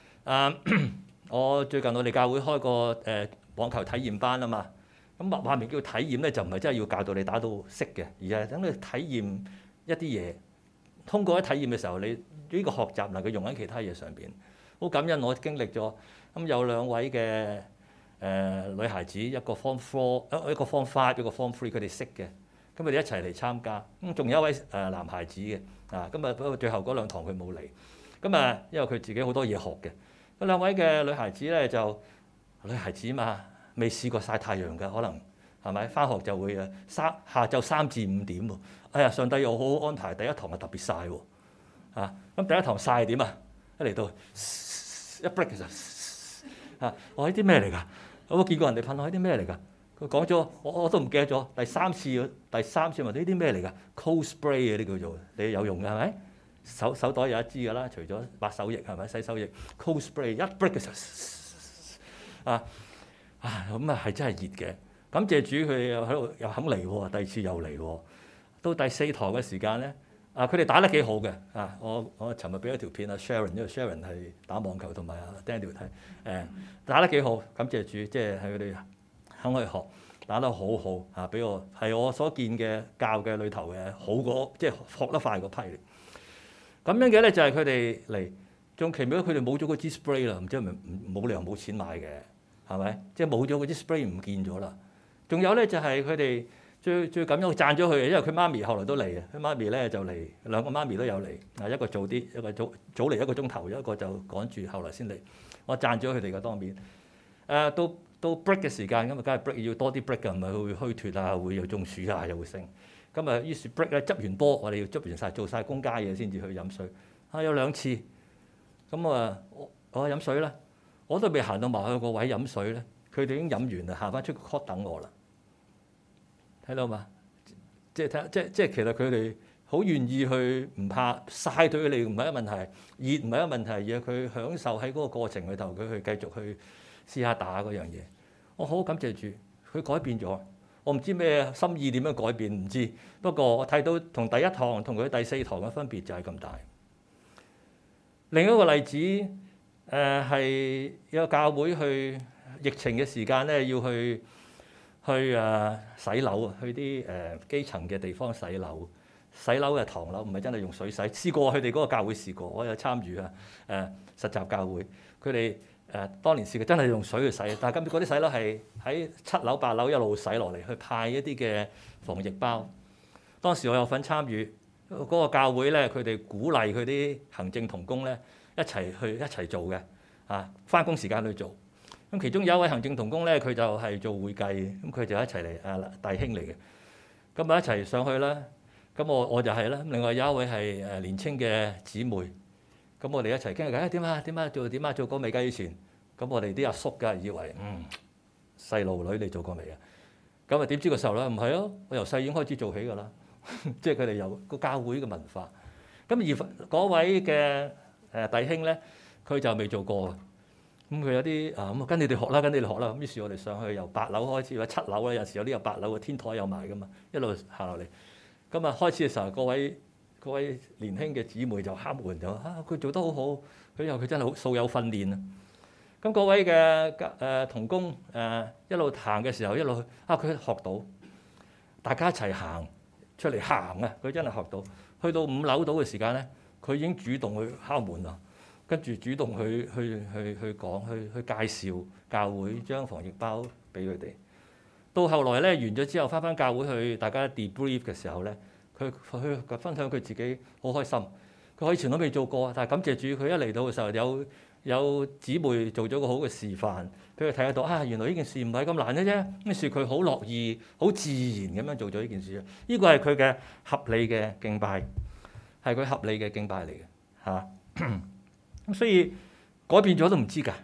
我最近我哋教會開個網球體驗班啊嘛，咁話明叫體驗咧，就唔係真係要教到你打到識嘅，而係等你體驗一啲嘢。通過一體驗嘅時候，你呢個學習能夠用喺其他嘢上邊。好感恩我經歷咗，咁有2位嘅女孩子，一個 Form 4，一個 Form 5，一個 Form 3，佢哋識嘅，咁佢哋一齊嚟參加。咁仲有一位男孩子嘅，咁啊不過最後嗰2堂佢冇嚟，咁啊因為佢自己好多嘢學嘅。嗰2位嘅女孩子咧就女孩子嘛，未試過曬太陽㗎，可能係咪？返學就會下晝3至5點喎。哎呀，上帝又好好安排，第一堂係特別曬喎，咁第一堂曬點啊？一嚟到一 break 其實我呢啲咩嚟㗎？我見過人哋噴落呢啲咩嚟㗎？佢講咗，我都唔記得咗。第三次問呢啲咩嚟㗎 ？Cold spray 啲叫做，你有用㗎係咪？手袋有一支㗎啦，除咗抹手液係咪？洗手液 cold spray 一 break 嘅時候咁係真係熱嘅。感謝主佢又喺度又肯嚟喎，第2次又嚟喎。到第4堂嘅時間咧，佢哋打得幾好嘅我尋日俾咗條片Sharon，因為 Sharon 係打網球同埋Daniel 睇打得幾好，感謝主，即係佢哋肯去學，打得好好俾我係我所見嘅教嘅裏頭嘅好過，即係學得快嗰批嚟。咁樣嘅咧就係佢哋嚟，仲奇妙佢哋冇咗嗰支 spray 啦，唔知係咪冇理由冇錢買嘅，係咪？即係冇咗嗰支 spray 唔見咗啦。仲有咧就係佢哋最咁樣讚咗佢，因為佢媽咪後來都嚟嘅，佢媽咪咧就嚟，2個媽咪都有嚟，一個早啲，一個早嚟1個鐘頭，一個就趕住後來先嚟。我讚咗佢哋嘅當面。到 break 嘅時間咁啊，梗係 break 要多啲 break 㗎，唔係佢會虛脫啊，會又中暑啊，又會升。咁啊，於是 break 咧執完波，我哋要執完晒，做晒公家嘢先至去飲水。有2次，咁我飲水啦，我都未行到埋去個位飲水咧，佢哋已經飲完啦，行翻出個 court 等我啦。睇到嘛？即係其實佢哋好願意去，唔怕曬對佢哋唔係一個問題，熱唔係一個問題，而係佢享受喺嗰個過程裏頭，佢去繼續去試下打嗰樣嘢。我好感謝主，佢改變咗。我唔知咩心意點樣改變，唔知。不過我睇到同第1堂同佢第4堂嘅分別就係咁大。另一個例子係有教會去疫情嘅時間咧，要去洗樓啊，去啲基層嘅地方洗樓。洗樓嘅唐樓唔係真係用水洗，試過佢哋嗰個教會試過，我有參與實習教會，佢哋當年試過真係用水去洗，但係今次嗰啲洗樓係喺7樓8樓一路洗落嚟，去派一啲嘅防疫包。當時我有份參與嗰個教會咧，佢哋鼓勵佢啲行政同工咧一齊做嘅返工時間去做。咁其中有一位行政同工咧，佢就係做會計，咁佢就一齊嚟弟兄嚟嘅，咁啊一齊上去啦。咁我就係啦。另外有一位係年青嘅姊妹，咁我哋一齊傾下偈，點啊做過未㗎以前？咁我哋啲阿叔梗係以為細路女你做過未啊？咁啊點知個時候咧唔係啊，我由細已經開始做起㗎啦，即係佢哋有個教會嘅文化。咁而嗰位嘅弟兄咧，佢就未做過。咁佢有啲咁跟你哋學啦，咁於是我哋上去由8樓開始，或者7樓啦，有時有啲有8樓嘅天台有埋㗎嘛，一路行落嚟。咁啊開始嘅時候，嗰位年輕嘅姊妹就敲門就佢做得好好，佢真係好素有訓練啊。咁嗰位嘅同工一路行嘅時候，一路佢學到，大家一齊行出嚟行啊！佢真係學到，去到5樓度嘅時間咧，佢已經主動去敲門啦。跟住主動去講，去介紹教會，將防疫包俾佢哋。到後來咧完咗之後，翻教會去大家 debrief 嘅時候咧，佢分享佢自己好開心。佢以前都未做過，但係感謝主，佢一嚟到嘅時候有姊妹做咗個好嘅示範，俾佢睇得到原來呢件事唔係咁難嘅啫。於是佢好樂意、好自然咁樣做咗呢件事。呢個係佢嘅合理嘅敬拜，係佢合理嘅敬拜嚟嘅咁所以改變咗都唔知㗎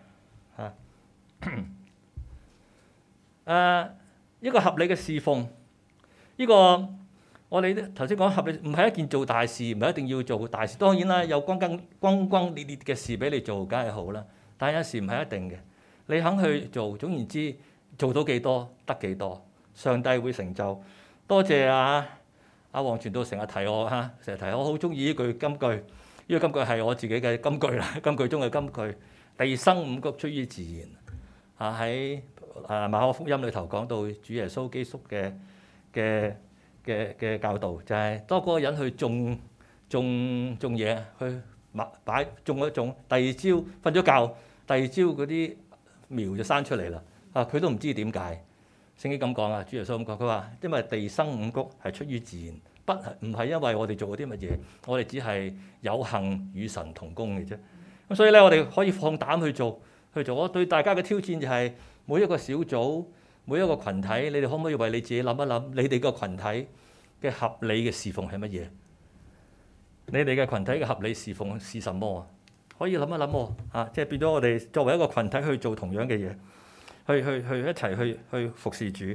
一個合理嘅侍奉，呢個我哋頭先講合理，唔係一件做大事，唔係一定要做大事。當然啦，有轟烈烈嘅事俾你做，梗係好啦。但係有時唔係一定嘅，你肯去做，總言之做到幾多得幾多，上帝會成就。多謝阿黃傳道成日提我嚇，成日提我好中意呢句金句，呢個金句係我自己嘅金句啦，金句中嘅金句。地生五穀出於自然嚇，喺馬可福音裏頭講到主耶穌基督嘅教導，就係多個人去種嘢，去種一種，第二朝瞓咗覺，第二朝嗰啲苗就生出嚟啦。佢都唔知點解。聖經咁講啊，主耶穌咁講，佢話因為地生五穀係出於自然，唔係因為我哋做咗啲乜嘢，我哋只係有幸與神同工嘅啫。咁所以咧，我哋可以放膽去做。我對大家嘅挑戰就係每一個小組、每一個群體，你哋可唔可以為你自己諗一諗，你哋個群體嘅合理嘅侍奉係乜嘢？你哋嘅群體嘅合理侍奉是什麼啊？可以諗一諗喎，即係變咗我哋作為一個群體去做同樣嘅嘢，去一齊去服侍主。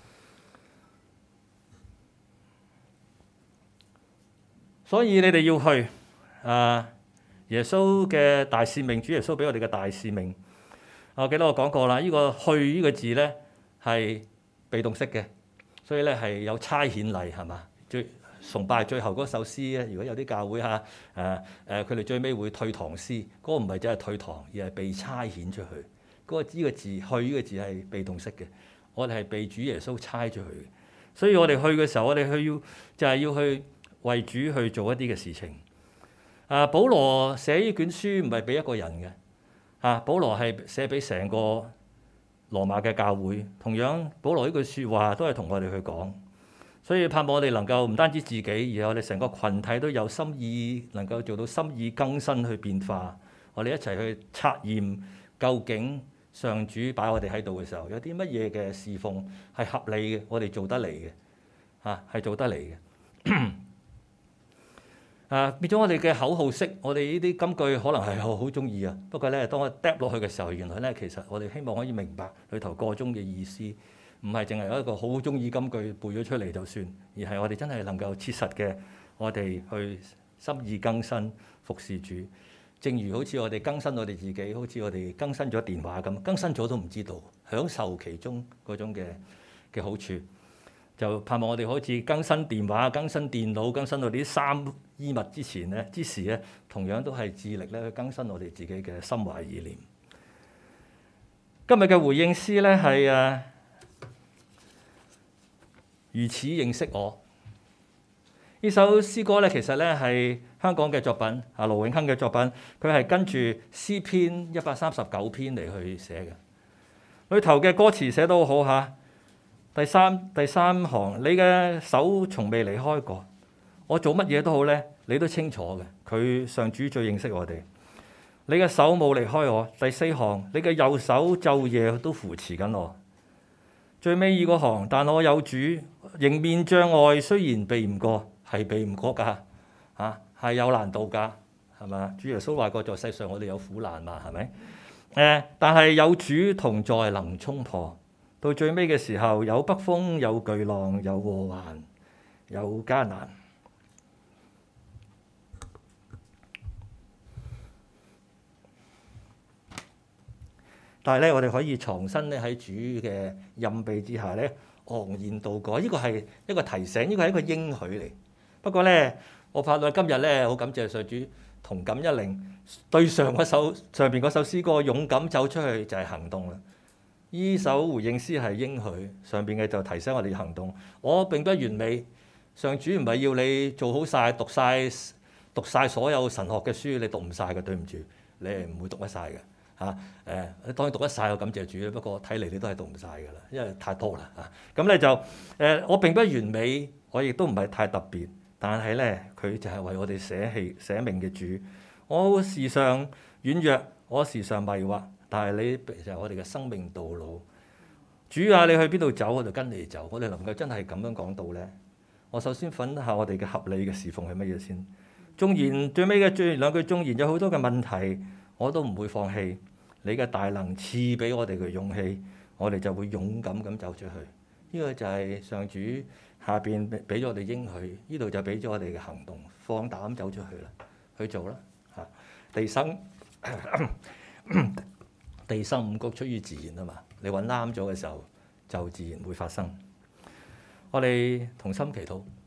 所以你哋要去耶穌嘅大使命，主耶穌俾我哋嘅大使命。我記得我講過啦，呢個去呢個字咧係被動式嘅，所以咧係有差遣禮係嘛？最崇拜最後嗰首詩咧，如果有啲教會佢哋最尾會退堂詩，嗰個唔係真係退堂，而係被差遣出去。嗰個呢個字去呢個字係被動式嘅，我哋係被主耶穌差出去嘅。所以我哋去嘅時候，我哋就係要去為主去做一啲嘅事情。保羅寫呢卷書唔係俾一個人嘅，保羅係寫俾成個羅馬嘅教會。同樣，保羅呢句説話都係同我哋去講，所以盼望我哋能夠唔單止自己，而我哋成個群體都有心意，能夠做到心意更新去變化。我哋一齊去測驗，究竟上主擺我哋喺度嘅時候，有啲乜嘢嘅侍奉係合理嘅，我哋做得嚟嘅，係做得嚟嘅。變咗我哋嘅口號式，我哋呢啲金句可能係好中意啊。不過咧，當我嗒落去嘅時候，原來咧其實我哋希望可以明白裏頭個中嘅意思，唔係淨係有一個好中意金句背咗出嚟就算，而係我哋真係能夠切實嘅，我哋去心意更新服侍主。正如好似我哋更新我哋自己，好似我哋更新咗電話咁，更新咗都唔知道，享受其中嗰種嘅好處。就盼望我哋好似更新電話、更新電腦、更新到啲衫衣物之時咧，同樣都係致力咧去更新我哋自己嘅心懷意念。今日嘅回應詩咧係如此認識我。呢首詩歌咧其實咧係香港嘅作品，盧永亨嘅作品，佢係跟住詩篇139篇嚟去寫嘅。裏頭嘅歌詞寫得好好嚇。第三行，你嘅手從未離開過，我做乜嘢都好咧，你都清楚嘅。佢上主最認識我哋，你嘅手冇離開我。第四行，你嘅右手晝夜都扶持緊我。最尾二個行，但我有主，迎面障礙雖然避唔過，係避唔過㗎，係有難度㗎，係嘛？主耶穌話過，在世上我哋有苦難嘛，係咪？但係有主同在，能衝破。到最尾嘅時候，有北風，有巨浪，有禍患，有艱難。但係咧，我哋可以藏身咧喺主嘅蔭庇之下咧，昂然度過。呢個係一個提醒，呢個係一個應許嚟。不過咧，我發覺今日咧，好感謝上主同感一靈，對上邊嗰首詩歌，勇敢走出去就係行動啦。呢首回應詩係應許，上邊嘅就提醒我哋行動。我並不完美，上主唔係要你做好晒、讀晒所有神學嘅書，你讀唔晒嘅，對唔住，你係唔會讀得晒嘅嚇。當然讀得晒，我感謝主，不過睇嚟你都係讀唔晒㗎啦，因為太多啦嚇。咁咧就我並不完美，我亦都唔係太特別，但係咧佢就係為我哋捨命嘅主。我時常軟弱，我時常迷惑。但係你就係我哋嘅生命道路，主啊，你去邊度走，我就跟你走。我哋能夠真係咁樣講到咧，我首先分下我哋嘅合理嘅侍奉係乜嘢先。縱然最尾嘅兩句，縱然有好多嘅問題，我都唔會放棄。你嘅大能賜俾我哋嘅勇氣，我哋就會勇敢咁走出去， 呢個就係上主下邊俾咗我哋應許，呢度就俾咗我哋嘅行動，放膽走出去啦，去做啦嚇。地生五穀出於自然啊嘛，你揾啱咗嘅時候就自然會發生。我哋同心祈禱，